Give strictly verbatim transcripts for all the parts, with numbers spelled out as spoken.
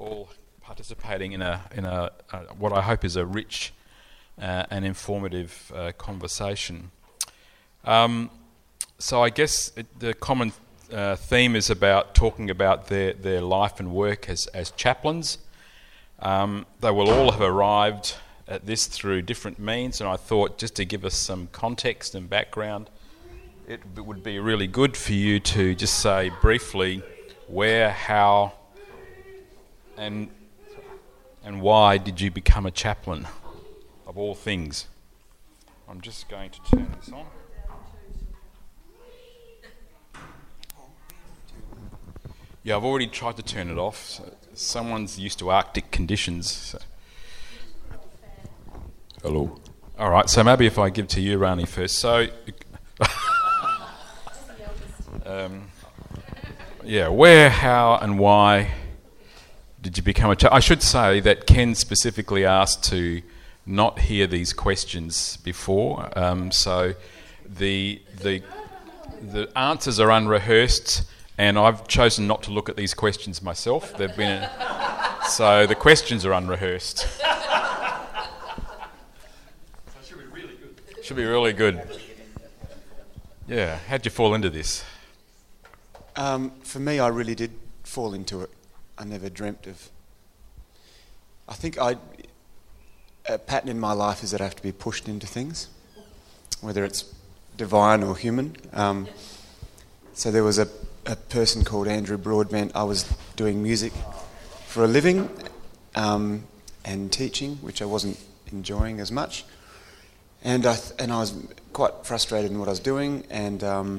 all participating in a in a uh, what I hope is a rich uh, and informative uh, conversation. Um, so I guess it, the common uh, theme is about talking about their, their life and work as, as chaplains. Um, they will all have arrived at this through different means, and I thought just to give us some context and background, it would be really good for you to just say briefly where, how, and and why did you become a chaplain, of all things. I'm just going to turn this on. Yeah, I've already tried to turn it off. So someone's used to Arctic conditions. So. Hello. All right, so maybe if I give to you, Rani, first. So, um, yeah, where, how, and why did you become a chaplain? I should say that Ken specifically asked to not hear these questions before, um, so the the the answers are unrehearsed. And I've chosen not to look at these questions myself. They've been, so the questions are unrehearsed. So it should be really good. Should be really good. Yeah, how'd you fall into this? Um, for me, I really did fall into it. I never dreamt of. I think I, a pattern in my life is that I have to be pushed into things, whether it's divine or human. Um, so there was a. a person called Andrew Broadbent. I was doing music for a living um, and teaching, which I wasn't enjoying as much. And I th- and I was quite frustrated in what I was doing. And um,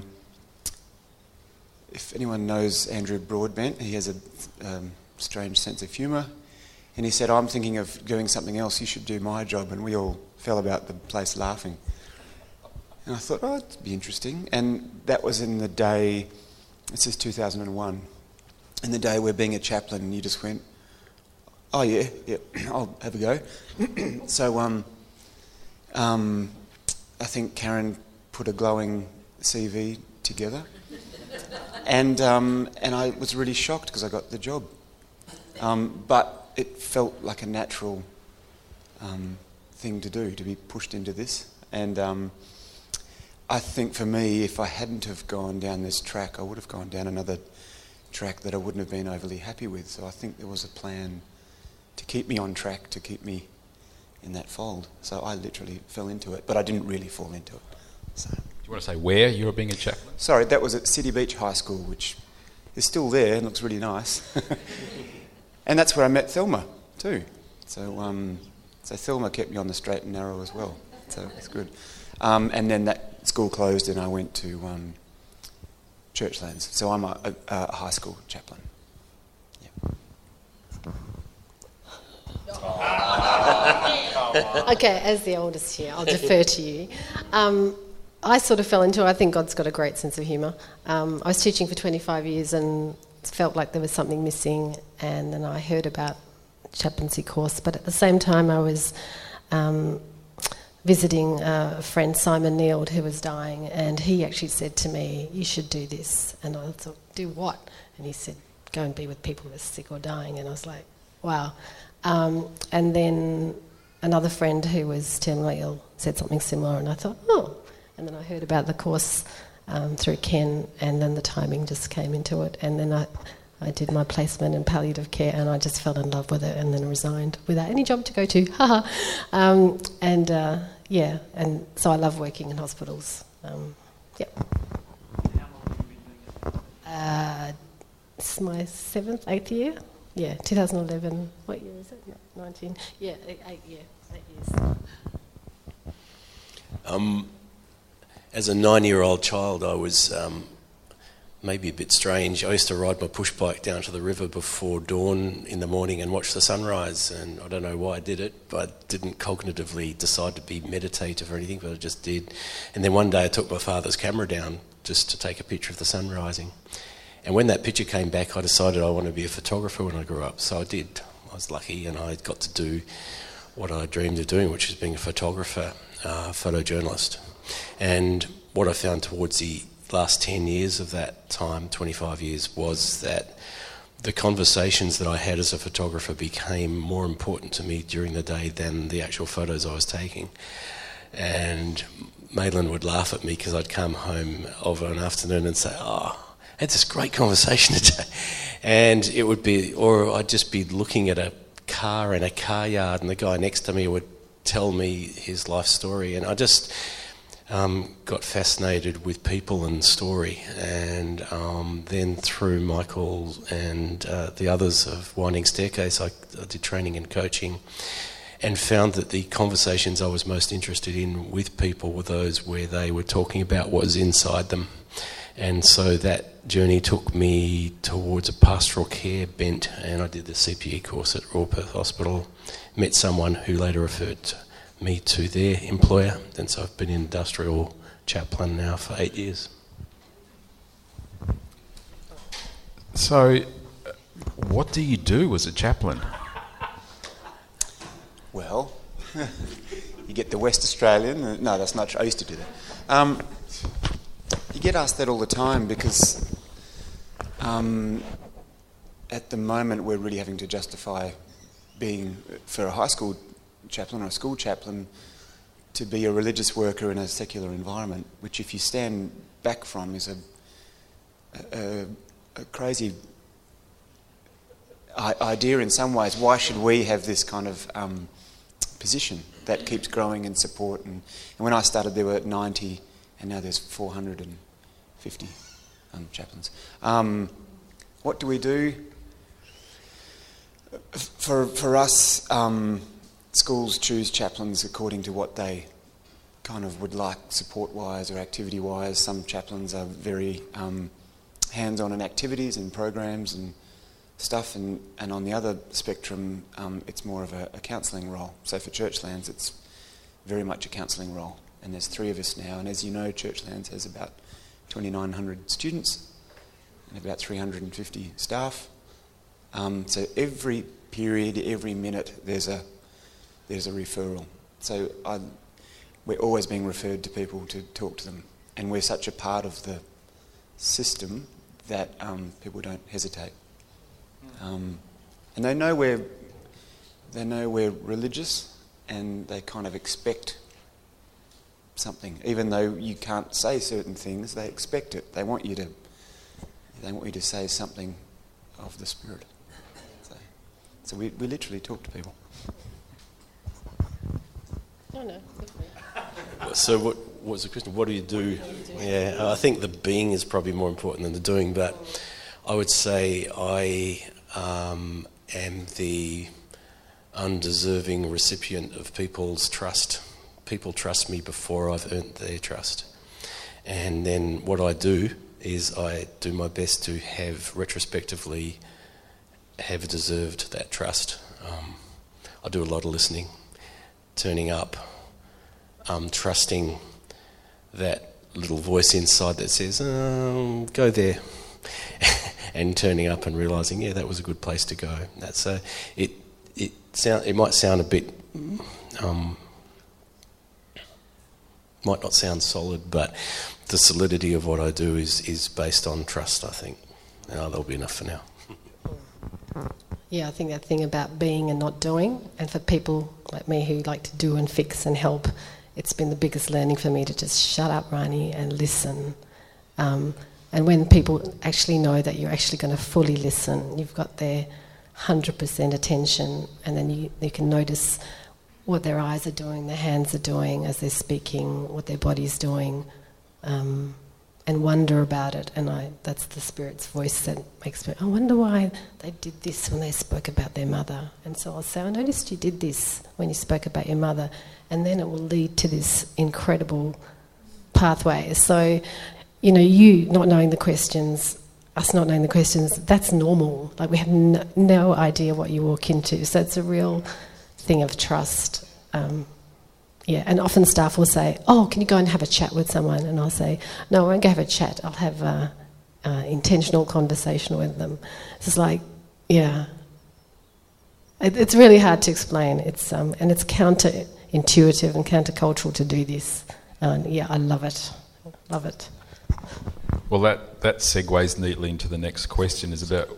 if anyone knows Andrew Broadbent, he has a um, strange sense of humour. And he said, I'm thinking of doing something else, you should do my job. And we all fell about the place laughing. And I thought, oh, that'd be interesting. And that was in the day... This is two thousand one. In the day where being a chaplain, you just went, oh yeah, yeah, I'll have a go. so um, um, I think Karen put a glowing C V together. and um, and I was really shocked because I got the job. Um, but it felt like a natural um, thing to do, to be pushed into this. And... Um, I think for me, if I hadn't have gone down this track, I would have gone down another track that I wouldn't have been overly happy with. So I think there was a plan to keep me on track, to keep me in that fold. So I literally fell into it, but I didn't really fall into it. So. Do you want to say where you were being a chaplain? Sorry, that was at City Beach High School, which is still there and looks really nice. And that's where I met Thelma too. So um, so Thelma kept me on the straight and narrow as well. So it's good. Um, and then that school closed and I went to um, Churchlands. So I'm a, a, a high school chaplain. Yeah. Okay, as the oldest here, I'll defer to you. Um, I sort of fell into it. I think God's got a great sense of humour. Um, I was teaching for twenty-five years and felt like there was something missing, and then I heard about chaplaincy course, but at the same time I was... Um, visiting a friend, Simon Neild, who was dying, and he actually said to me, you should do this. And I thought, do what? And he said, go and be with people who are sick or dying. And I was like, wow. Um, and then another friend who was terminally ill said something similar, and I thought, oh. And then I heard about the course um, through Ken, and then the timing just came into it. And then I... I did my placement in palliative care and I just fell in love with it and then resigned without any job to go to. Haha. um, and uh, yeah, and so I love working in hospitals. Um, yeah. How long have you been doing it? Uh, it's my seventh, eighth year. Yeah, two thousand eleven. What year is it? nineteen. Yeah, eight year, eight years. Um, as a nine-year-old child, I was... Um, maybe a bit strange. I used to ride my push bike down to the river before dawn in the morning and watch the sunrise, and I don't know why I did it, but I didn't cognitively decide to be meditative or anything, but I just did. And then one day I took my father's camera down just to take a picture of the sun rising. And when that picture came back, I decided I wanted to be a photographer when I grew up, so I did. I was lucky and I got to do what I dreamed of doing, which is being a photographer, uh, photojournalist. And what I found towards the last ten years of that time, twenty-five years, was that the conversations that I had as a photographer became more important to me during the day than the actual photos I was taking. And Maitland would laugh at me because I'd come home of an afternoon and say, oh, I had this great conversation today. And it would be, or I'd just be looking at a car in a car yard and the guy next to me would tell me his life story. And I just um, got fascinated with people and story. And um, then through Michael and uh, the others of Winding Staircase, I, I did training and coaching, and found that the conversations I was most interested in with people were those where they were talking about what was inside them. And so that journey took me towards a pastoral care bent, and I did the C P E course at Royal Perth Hospital, met someone who later referred me to their employer, and so I've been an industrial chaplain now for eight years. So, what do you do as a chaplain? Well, you get the West Australian. Uh, no, that's not true. I used to do that. Um, you get asked that all the time because um, at the moment we're really having to justify being, for a high school chaplain or a school chaplain, to be a religious worker in a secular environment, which if you stand back from is a, a, a crazy idea in some ways. Why should we have this kind of um, position that keeps growing in support? And, and when I started there were ninety, and now there's four hundred fifty um, chaplains. Um, what do we do? For, for us, um, schools choose chaplains according to what they kind of would like support-wise or activity-wise. Some chaplains are very um, hands-on in activities and programs and stuff, and, and on the other spectrum, um, it's more of a, a counselling role. So for Churchlands, it's very much a counselling role, and there's three of us now, and as you know, Churchlands has about twenty-nine hundred students and about three hundred fifty staff. Um, so every period, every minute, there's a there's a referral. So I, we're always being referred to people to talk to them, and we're such a part of the system that um, people don't hesitate. Um, and they know we're they know we're religious, and they kind of expect something, even though you can't say certain things. They expect it. They want you to. They want you to say something of the Spirit. So, so we we literally talk to people. Oh no. So what, what was the question? What do you do? Yeah, I think the being is probably more important than the doing, but I would say I um, am the undeserving recipient of people's trust. People trust me before I've earned their trust. And then what I do is I do my best to have retrospectively have deserved that trust. Um, I do a lot of listening, turning up, um, trusting that little voice inside that says, um, go there, and turning up and realising, yeah, that was a good place to go. That's a, it, it, sound, it might sound a bit... Um, might not sound solid, but the solidity of what I do is, is based on trust, I think. And that'll be enough for now. Yeah, I think that thing about being and not doing, and for people like me who like to do and fix and help, it's been the biggest learning for me to just shut up, Rani, and listen. Um, and when people actually know that you're actually going to fully listen, you've got their one hundred percent attention, and then you, you can notice what their eyes are doing, their hands are doing as they're speaking, what their body's doing, um, and wonder about it. And I, that's the Spirit's voice that makes me, I wonder why they did this when they spoke about their mother. And so I'll say, I noticed you did this when you spoke about your mother. And then it will lead to this incredible pathway. So, you know, you not knowing the questions, us not knowing the questions, that's normal. Like we have no, no idea what you walk into. So it's a real thing of trust. Um, yeah, and often staff will say, oh, can you go and have a chat with someone? And I'll say, no, I won't go have a chat. I'll have an intentional conversation with them. It's just like, yeah. It, it's really hard to explain. It's um, and it's counterintuitive and countercultural to do this. And yeah, I love it. Love it. Well, that, that segues neatly into the next question, is about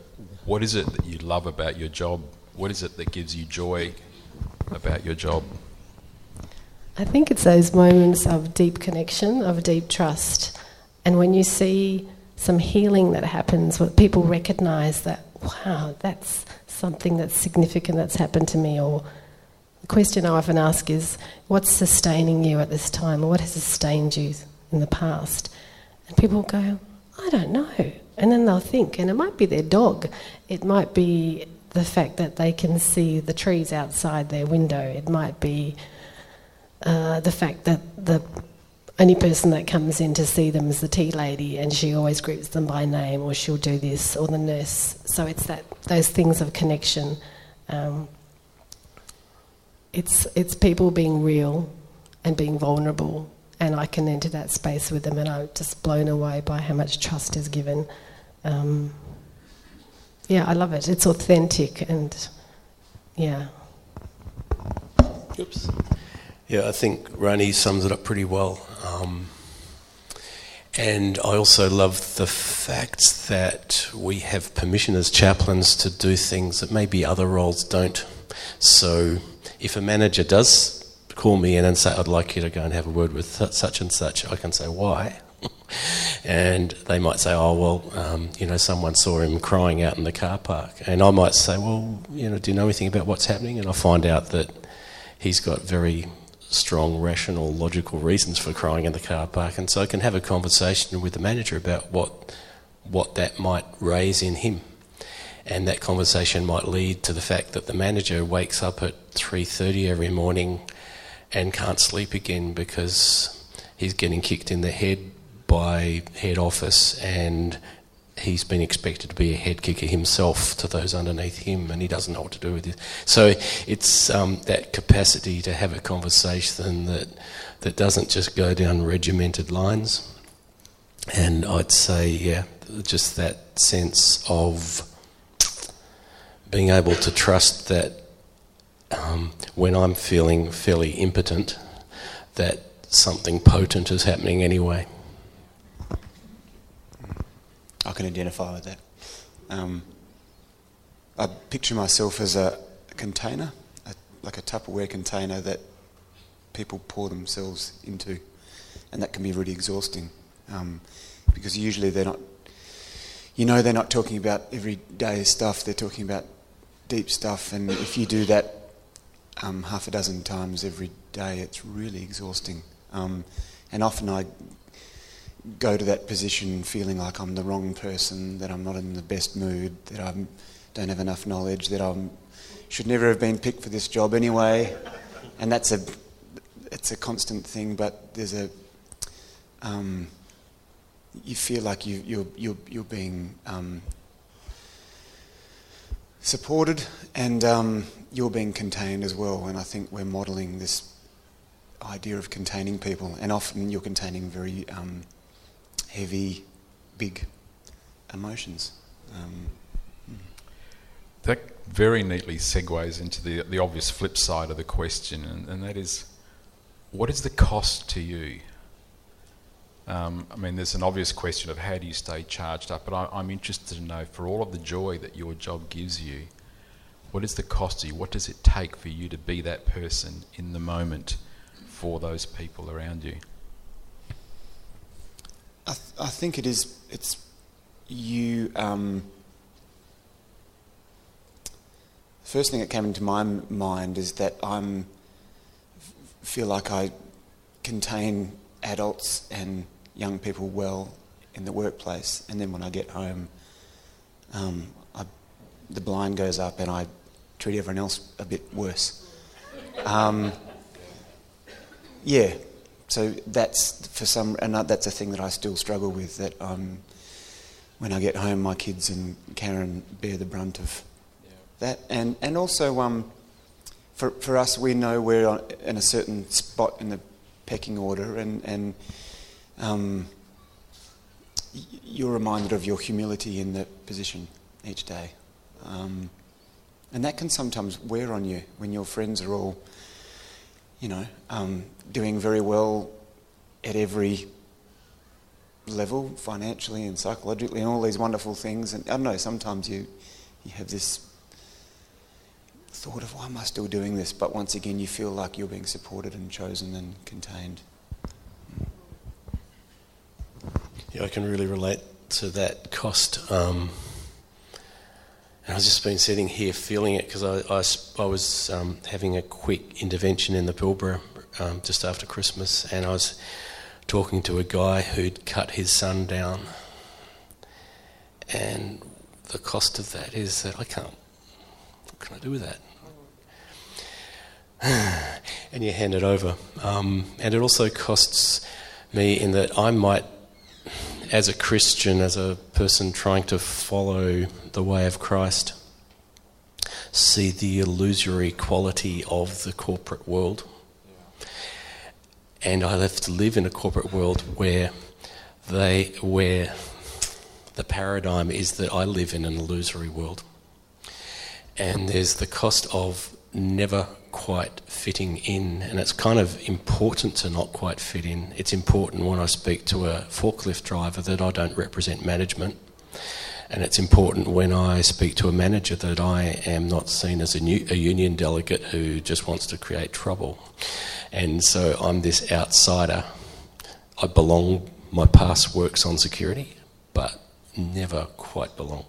What is it that you love about your job? What is it that gives you joy about your job? I think it's those moments of deep connection, of deep trust. And when you see some healing that happens, where people recognise that, wow, that's something that's significant that's happened to me. Or the question I often ask is, what's sustaining you at this time? Or what has sustained you in the past? And people go, I don't know. And then they'll think, and it might be their dog. It might be the fact that they can see the trees outside their window. It might be uh, the fact that the only person that comes in to see them is the tea lady, and she always greets them by name, or she'll do this, or the nurse. So it's that those things of connection. Um, it's it's people being real and being vulnerable, and I can enter that space with them, and I'm just blown away by how much trust is given. Um, yeah, I love it. It's authentic, and yeah. Oops. Yeah, I think Rani sums it up pretty well. Um, and I also love the fact that we have permission as chaplains to do things that maybe other roles don't. So if a manager does call me in and say, I'd like you to go and have a word with such and such, I can say, why? And they might say, oh, well, um, you know, someone saw him crying out in the car park. And I might say, well, you know, do you know anything about what's happening? And I find out that he's got very strong, rational, logical reasons for crying in the car park. And so I can have a conversation with the manager about what what that might raise in him. And that conversation might lead to the fact that the manager wakes up at three thirty every morning and can't sleep again because he's getting kicked in the head by head office, and he's been expected to be a head kicker himself to those underneath him, and he doesn't know what to do with it. So it's um, that capacity to have a conversation that that doesn't just go down regimented lines. And I'd say, yeah, just that sense of being able to trust that um, when I'm feeling fairly impotent, that something potent is happening anyway. I can identify with that. Um, I picture myself as a container, a, like a Tupperware container that people pour themselves into, and that can be really exhausting um, because usually they're not, you know, they're not talking about everyday stuff, they're talking about deep stuff, and if you do that um, half a dozen times every day, it's really exhausting. Um, and often I go to that position feeling like I'm the wrong person, that I'm not in the best mood, that I don't have enough knowledge, that I should never have been picked for this job anyway. And that's a, it's a constant thing. But there's a, um, you feel like you, you're you're you're being um, supported, and um, you're being contained as well. And I think we're modelling this idea of containing people, and often you're containing very um, heavy, big emotions. Um, that very neatly segues into the the obvious flip side of the question, and, and that is, what is the cost to you? Um, I mean, there's an obvious question of how do you stay charged up, but I, I'm interested to know, for all of the joy that your job gives you, what is the cost to you? What does it take for you to be that person in the moment for those people around you? I, th- I think it is. It's you. Um, first thing that came into my m- mind is that I'm f- feel like I contain adults and young people well in the workplace, and then when I get home, um, I, the blind goes up, and I treat everyone else a bit worse. Um, yeah. So that's for some, and that's a thing that I still struggle with. That um, when I get home, my kids and Karen bear the brunt of yeah. that, and and also um, for for us, we know we're on, in a certain spot in the pecking order, and and um, you're reminded of your humility in the position each day, um, and that can sometimes wear on you when your friends are all, you know, um, doing very well at every level, financially and psychologically, and all these wonderful things. And I don't know, sometimes you you have this thought of, why am I still doing this? But once again, you feel like you're being supported and chosen and contained. Yeah, I can really relate to that cost. Um, and I've just been sitting here feeling it because I, I, I was um, having a quick intervention in the Pilbara um, just after Christmas, and I was talking to a guy who'd cut his son down. And the cost of that is that I can't, what can I do with that? And you hand it over. Um, and it also costs me in that I might, as a Christian, as a person trying to follow the way of Christ, see the illusory quality of the corporate world. And I have to live in a corporate world where they, where the paradigm is that I live in an illusory world. And there's the cost of never quite fitting in, and it's kind of important to not quite fit in. It's important when I speak to a forklift driver that I don't represent management, and it's important when I speak to a manager that I am not seen as a, new, a union delegate who just wants to create trouble. And so I'm this outsider. I belong, my past works on security, but never quite belong.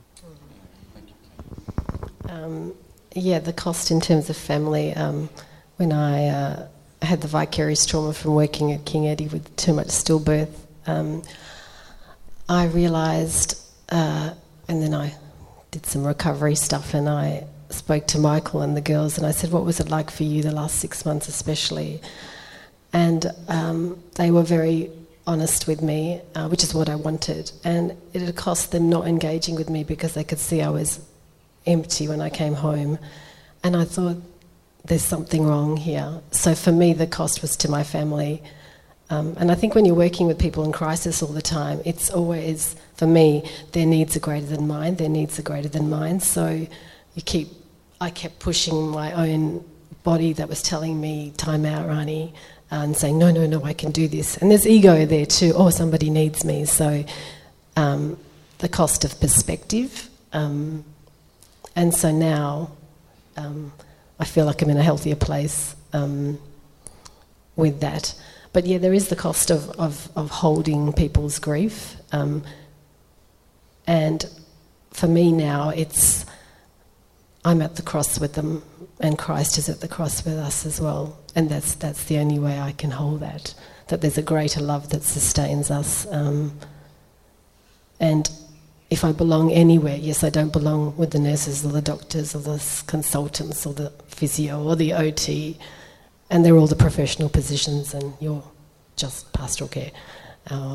Um, yeah, the cost in terms of family. Um, when I uh, had the vicarious trauma from working at King Eddie with too much stillbirth, um, I realised, uh, and then I did some recovery stuff, and I spoke to Michael and the girls, and I said, what was it like for you the last six months especially? And um, they were very honest with me, uh, which is what I wanted. And it had cost them not engaging with me because they could see I was empty when I came home. And I thought, there's something wrong here. So for me, the cost was to my family. Um, and I think when you're working with people in crisis all the time, it's always, for me, their needs are greater than mine, their needs are greater than mine. So you keep, I kept pushing my own body that was telling me, time out, Rani, and saying, no, no, no, I can do this. And there's ego there too, oh, somebody needs me. So um, the cost of perspective. Um, and so now um, I feel like I'm in a healthier place um, with that. But yeah, there is the cost of, of, of holding people's grief. Um, and for me now, it's, I'm at the cross with them, and Christ is at the cross with us as well. And that's that's the only way I can hold that, that there's a greater love that sustains us. Um, and if I belong anywhere, yes, I don't belong with the nurses or the doctors or the consultants or the physio or the O T, and they're all the professional positions, and you're just pastoral care. Uh,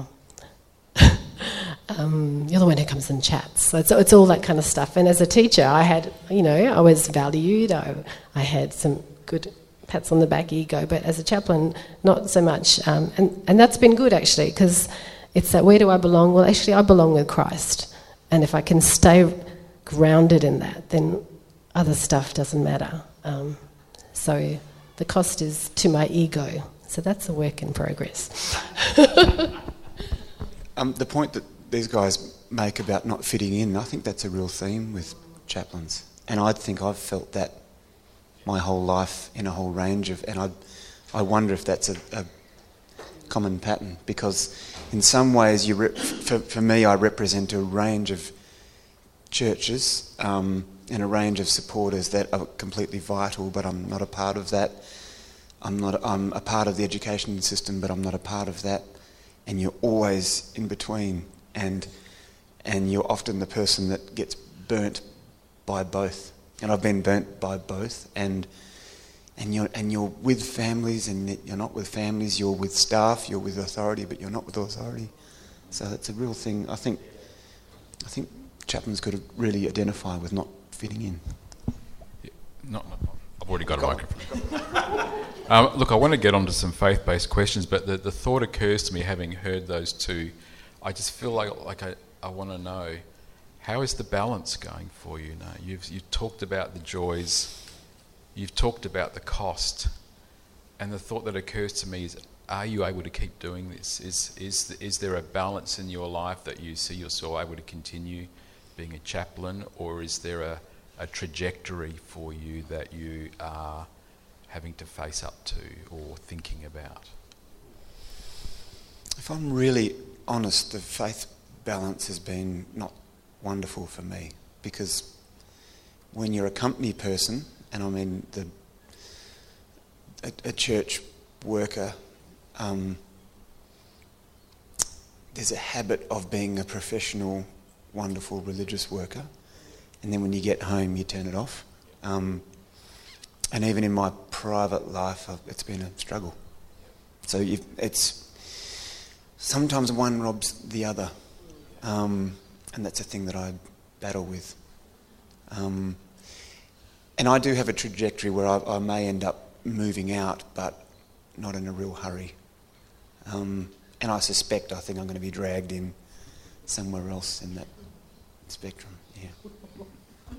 Um, you're the one who comes and chats. So it's, it's all that kind of stuff. And as a teacher, I had, you know, I was valued. I, I had some good pats on the back, ego. But as a chaplain, not so much. Um, and, and that's been good, actually, because it's that, where do I belong? Well, actually, I belong with Christ. And if I can stay grounded in that, then other stuff doesn't matter. Um, so the cost is to my ego. So that's a work in progress. um, the point that these guys make about not fitting in, I think that's a real theme with chaplains. And I think I've felt that my whole life in a whole range of, and I I wonder if that's a, a common pattern, because in some ways, you rep, for, for me, I represent a range of churches um, and a range of supporters that are completely vital, but I'm not a part of that. I'm not. I'm a part of the education system, but I'm not a part of that. And you're always in between. And and you're often the person that gets burnt by both. And I've been burnt by both. And and you're and you're with families, and you're not with families. You're with staff. You're with authority, but you're not with authority. So that's a real thing. I think I think chaplains could really identify with not fitting in. Yeah, not, not, not. I've already got a microphone. um, look, I want to get onto some faith-based questions, but the, the thought occurs to me, having heard those two. I just feel like like I, I want to know, how is the balance going for you now? You've you've talked about the joys, you've talked about the cost, and the thought that occurs to me is, are you able to keep doing this? Is is is there a balance in your life that you see yourself able to continue being a chaplain, or is there a, a trajectory for you that you are having to face up to or thinking about? If I'm really honest, the faith balance has been not wonderful for me, because when you're a company person, and I mean the a, a church worker, um, there's a habit of being a professional, wonderful religious worker, and then when you get home you turn it off. Um, and even in my private life, I've, it's been a struggle. So you've, it's sometimes one robs the other, um, and that's a thing that I battle with. Um, and I do have a trajectory where I, I may end up moving out, but not in a real hurry. Um, and I suspect, I think I'm going to be dragged in somewhere else in that spectrum. Yeah.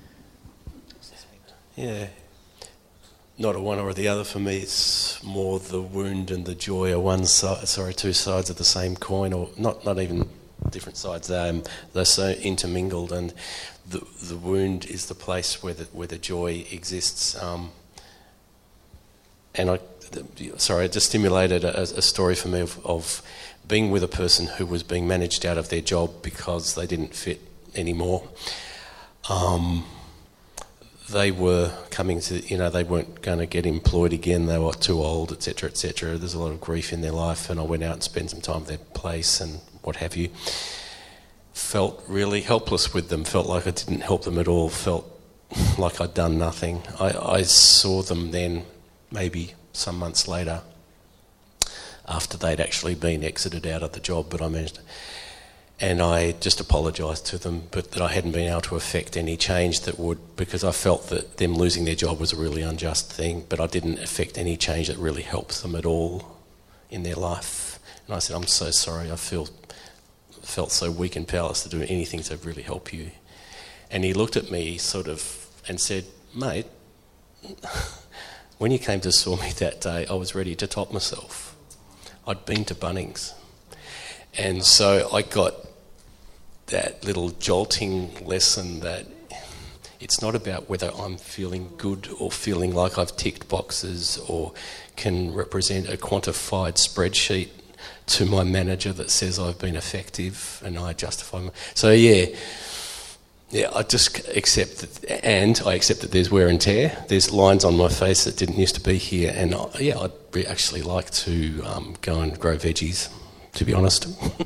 Yeah. Not a one or the other for me. It's more the wound and the joy are one side, sorry, two sides of the same coin, or not, not even different sides. Um, they're so intermingled, and the the wound is the place where the where the joy exists. Um, and I, the, sorry, it just stimulated a, a story for me of, of being with a person who was being managed out of their job because they didn't fit anymore. Um, They were coming to, you know, they weren't going to get employed again. They were too old, et cetera, et cetera. There's a lot of grief in their life, and I went out and spent some time at their place and what have you. Felt really helpless with them. Felt like I didn't help them at all. Felt like I'd done nothing. I, I saw them then, maybe some months later, after they'd actually been exited out of the job, but I managed to. And I just apologised to them, but that I hadn't been able to affect any change that would, because I felt that them losing their job was a really unjust thing, but I didn't affect any change that really helped them at all in their life. And I said, I'm so sorry, I feel felt so weak and powerless to do anything to really help you. And he looked at me sort of and said, mate, when you came to saw me that day, I was ready to top myself. I'd been to Bunnings. And so I got that little jolting lesson that it's not about whether I'm feeling good or feeling like I've ticked boxes or can represent a quantified spreadsheet to my manager that says I've been effective and I justify my... So yeah, yeah, I just accept that, and I accept that there's wear and tear. There's lines on my face that didn't used to be here, and I, yeah, I'd actually like to um, go and grow veggies, to be honest.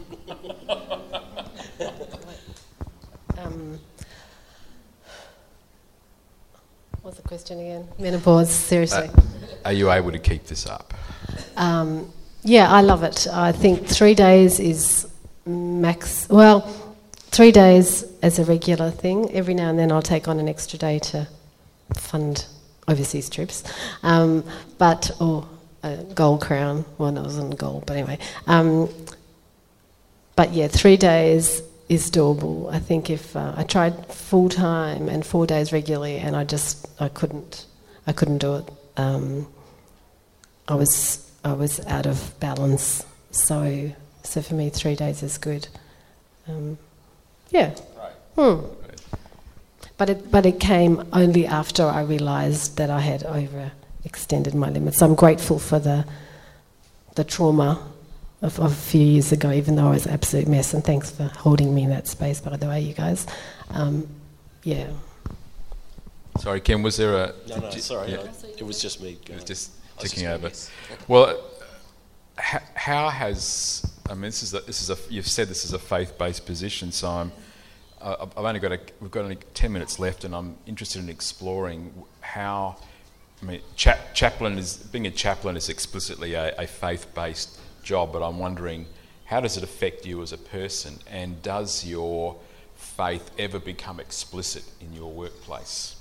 um, what's the question again? Menopause, seriously. Uh, are you able to keep this up? Um, yeah, I love it. I think three days is max. Well, three days as a regular thing. Every now and then I'll take on an extra day to fund overseas trips. Um, but, or a gold crown. Well, it wasn't gold, but anyway. Um, but yeah, three days is doable. I think if uh, I tried full time and four days regularly, and I just I couldn't I couldn't do it. Um, I was I was out of balance. So so for me, three days is good. Um, yeah. Right. Hmm. But it but it came only after I realised that I had overextended my limits. I'm grateful for the the trauma of, of a few years ago, even though I was an absolute mess. And thanks for holding me in that space, by the way, you guys. Um, yeah. Sorry, Ken, was there a... No, no, you, sorry. yeah. I, it was just me. It was just was ticking just over. yes. Well, how, how has... I mean, this is a, this is a... You've said this is a faith-based position, so I'm... I've only got a, we've got only ten minutes left, and I'm interested in exploring how. I mean, cha- chaplain is being a chaplain is explicitly a, a faith-based job, but I'm wondering how does it affect you as a person, and does your faith ever become explicit in your workplace?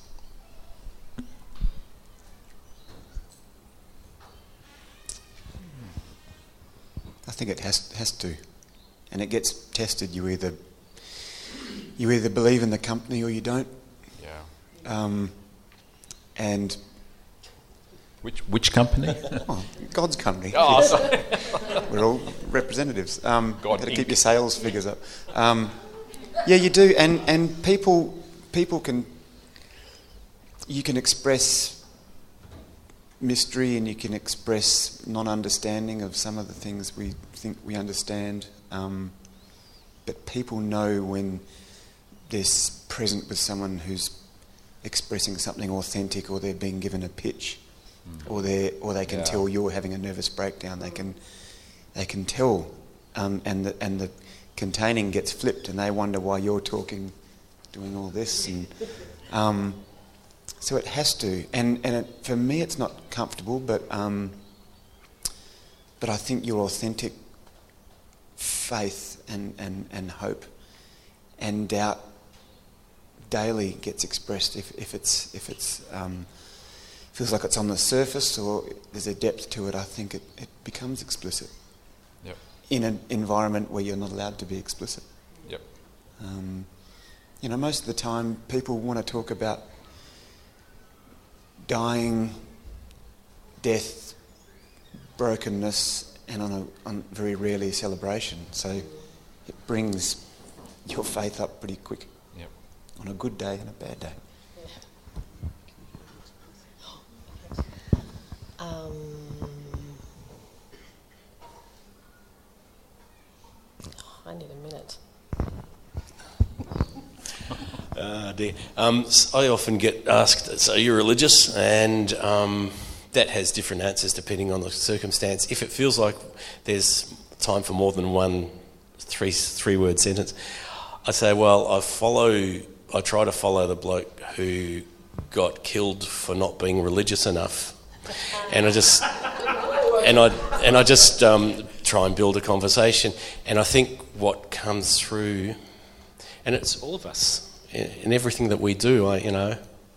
I think it has has to, and it gets tested. You either. You either believe in the company or you don't. Yeah. Um, and which which company? Oh, God's company. Oh, sorry. We're all representatives. Um, God got to Incorporated. keep your sales figures up. Um, Yeah, you do, and and people people can you can express mystery, and you can express non-understanding of some of the things we think we understand. Um, but people know when they're present with someone who's expressing something authentic, or they're being given a pitch, mm. or they or they can yeah. tell you're having a nervous breakdown. They can they can tell, um, and the and the containing gets flipped, and they wonder why you're talking, doing all this, and um, so it has to. And and it, for me, it's not comfortable, but um, but I think your authentic faith and, and, and hope and doubt daily gets expressed if, if it's if it's um, feels like it's on the surface or there's a depth to it. I think it, it becomes explicit. Yep. In an environment where you're not allowed to be explicit. Yep. Um, you know, most of the time people want to talk about dying, death, brokenness, and on a on very rarely celebration. So it brings your faith up pretty quick. Yep. On a good day and a bad day. Um, I need a minute. Uh, dear. Um, I often get asked, so you're religious, and um, that has different answers depending on the circumstance. If it feels like there's time for more than one three three word sentence, I say, well, I follow. I try to follow the bloke who got killed for not being religious enough, and I just and I and I just um, try and build a conversation. And I think what comes through, and it's all of us in, in everything that we do. I you know.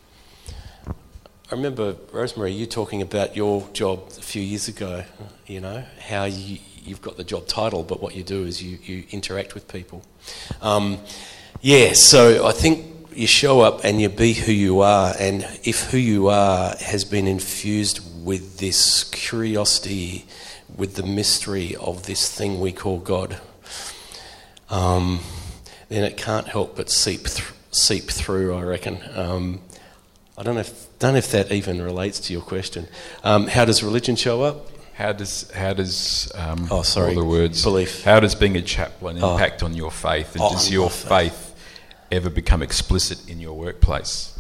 I remember, Rosemary, you talking about your job a few years ago, you know, how you, you've got the job title, but what you do is you, you interact with people. Um, yeah, so I think you show up and you be who you are, and if who you are has been infused with this curiosity, with the mystery of this thing we call God, um, then it can't help but seep, th- seep through, I reckon. Um, I don't know if don't know if that even relates to your question. Um, how does religion show up? How does how does um, oh sorry all the words belief? How does being a chaplain oh. impact on your faith? And oh, does your faith. faith ever become explicit in your workplace?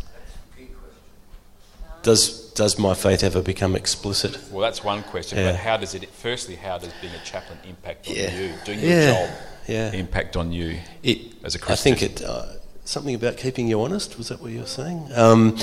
Does does my faith ever become explicit? Well, that's one question. Yeah. But how does it? Firstly, how does being a chaplain impact on yeah. you? Doing yeah. your job yeah. impact on you it, as a Christian? I think it. Uh, something about keeping you honest. Was that what you were saying? Um,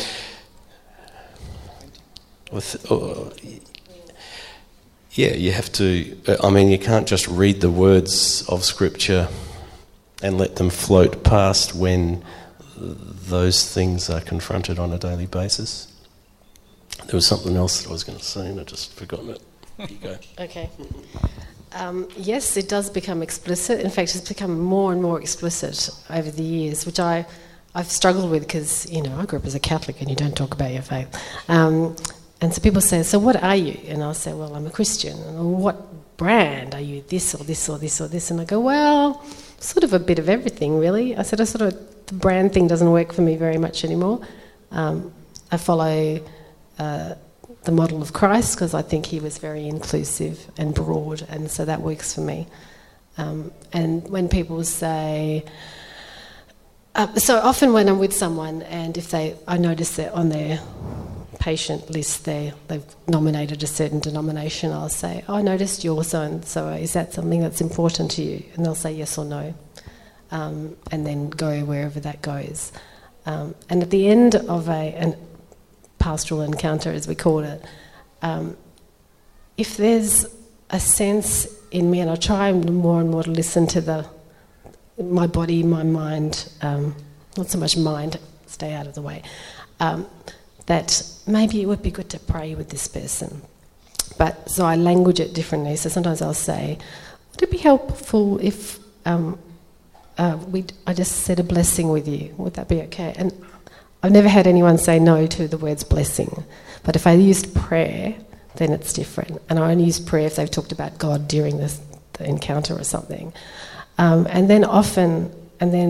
With, uh, yeah, you have to. I mean, you can't just read the words of Scripture and let them float past when those things are confronted on a daily basis. There was something else that I was going to say and I've just forgotten it. Here you go. Okay. Um, yes, it does become explicit. In fact, it's become more and more explicit over the years, which I, I've struggled with because, you know, I grew up as a Catholic and you don't talk about your faith. Um, And so people say, so what are you? And I'll say, well, I'm a Christian. And what brand? Are you this or this or this or this? And I go, well, sort of a bit of everything, really. I said, I sort of, the brand thing doesn't work for me very much anymore. Um, I follow uh, the model of Christ because I think he was very inclusive and broad, and so that works for me. Um, and when people say... Uh, so often when I'm with someone and if they, I notice that on their... patient list there, they've nominated a certain denomination, I'll say, oh, I noticed you're so and so, is that something that's important to you? And they'll say yes or no, um, and then go wherever that goes. Um, and at the end of a, a pastoral encounter, as we call it, um, if there's a sense in me, and I try more and more to listen to the my body, my mind, um, not so much mind, stay out of the way, um, that maybe it would be good to pray with this person. But so I language it differently. So sometimes I'll say, would it be helpful if um, uh, we I just said a blessing with you? Would that be okay? And I've never had anyone say no to the words blessing. But if I used prayer, then it's different. And I only use prayer if they've talked about God during this, the encounter or something. Um, and then often, and then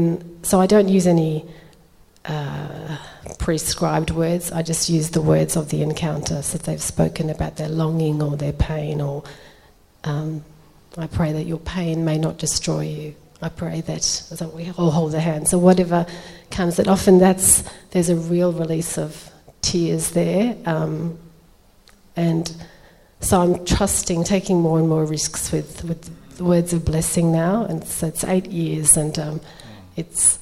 so I don't use any uh, prescribed words. I just use the words of the encounter. So if they've spoken about their longing or their pain, or um, I pray that your pain may not destroy you. I pray that, so we all hold their hands. So whatever comes, that often that's, there's a real release of tears there. Um, and so I'm trusting, taking more and more risks with, with the words of blessing now. And so it's eight years and um, it's,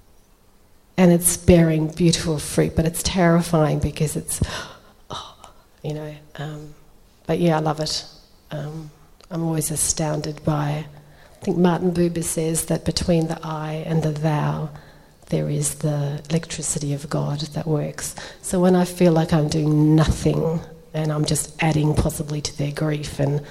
and it's bearing beautiful fruit, but it's terrifying because it's, oh, you know, um, but yeah, I love it. Um, I'm always astounded by, I think Martin Buber says that between the I and the thou, there is the electricity of God that works. So when I feel like I'm doing nothing and I'm just adding possibly to their grief and,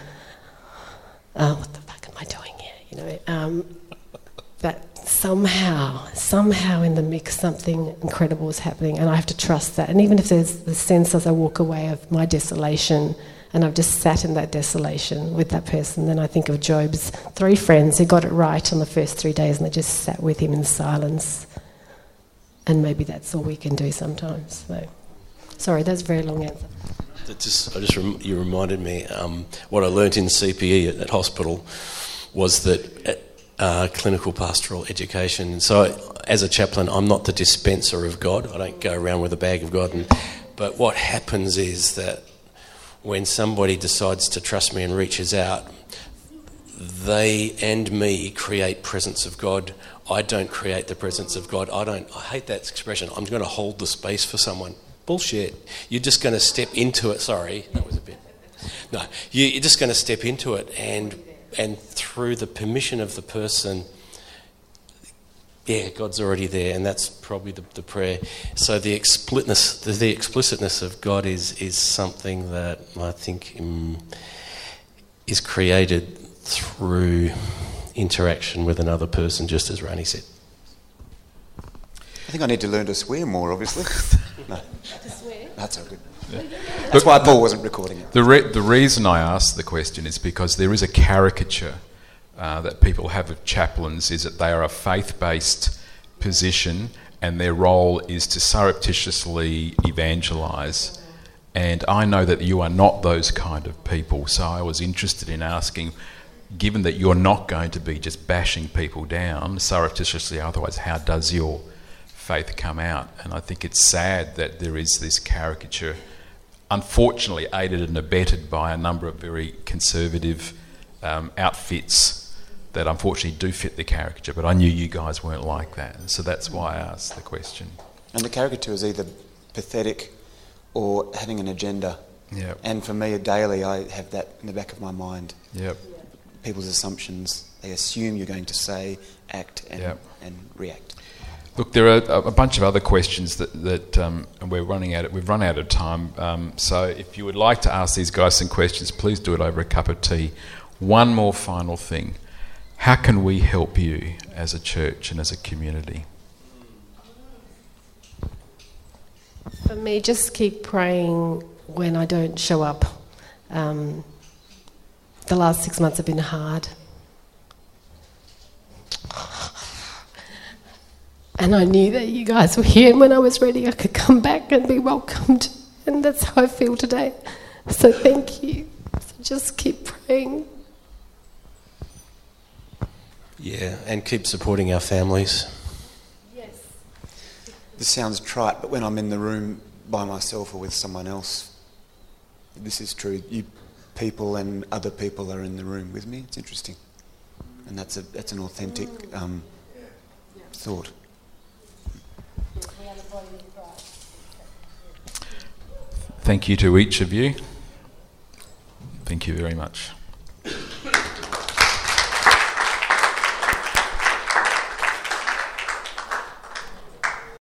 uh, what the fuck am I doing here? You know, um, that somehow, somehow in the mix something incredible is happening, and I have to trust that. And even if there's the sense as I walk away of my desolation, and I've just sat in that desolation with that person, then I think of Job's three friends who got it right on the first three days and they just sat with him in silence. And maybe that's all we can do sometimes. So, sorry, that's a very long answer. That just, I just rem- you reminded me, um, what I learnt in C P E at, at hospital was that uh, clinical pastoral education. So as a chaplain, I'm not the dispenser of God. I don't go around with a bag of God. And, but what happens is that when somebody decides to trust me and reaches out, they and me create presence of God. I don't create the presence of God. I don't. I hate that expression. I'm going to hold the space for someone. Bullshit. You're just going to step into it. Sorry, that was a bit. No, you're just going to step into it, and and through the permission of the person, yeah, God's already there, and that's probably the, the prayer. So the explicitness, the, the explicitness of God is is something that I think um, is created through interaction with another person, just as Rani said. I think I need to learn to swear more, obviously. No. To swear? That's all good. Yeah. That's Look, why Paul wasn't recording it. The, re- the reason I asked the question is because there is a caricature uh, that people have of chaplains, is that they are a faith-based position and their role is to surreptitiously evangelise. And I know that you are not those kind of people, so I was interested in asking, given that you're not going to be just bashing people down surreptitiously, otherwise how does your faith come out? And I think it's sad that there is this caricature, unfortunately aided and abetted by a number of very conservative um, outfits that unfortunately do fit the caricature, but I knew you guys weren't like that, so that's why I asked the question. And the caricature is either pathetic or having an agenda. Yep. And for me, daily, I have that in the back of my mind. Yep. People's assumptions, they assume you're going to say, act, and, yep. and react. Look, there are a bunch of other questions that, that um, and we're running out. Of, we've run out of time. Um, so if you would like to ask these guys some questions, please do it over a cup of tea. One more final thing: how can we help you as a church and as a community? For me, just keep praying when I don't show up. Um, the last six months have been hard. And I knew that you guys were here, and when I was ready I could come back and be welcomed. And that's how I feel today. So thank you. So just keep praying. Yeah, and keep supporting our families. Yes. This sounds trite, but when I'm in the room by myself or with someone else, this is true. You people and other people are in the room with me. It's interesting. And that's a that's an authentic um, thought. Thank you to each of you. Thank you very much.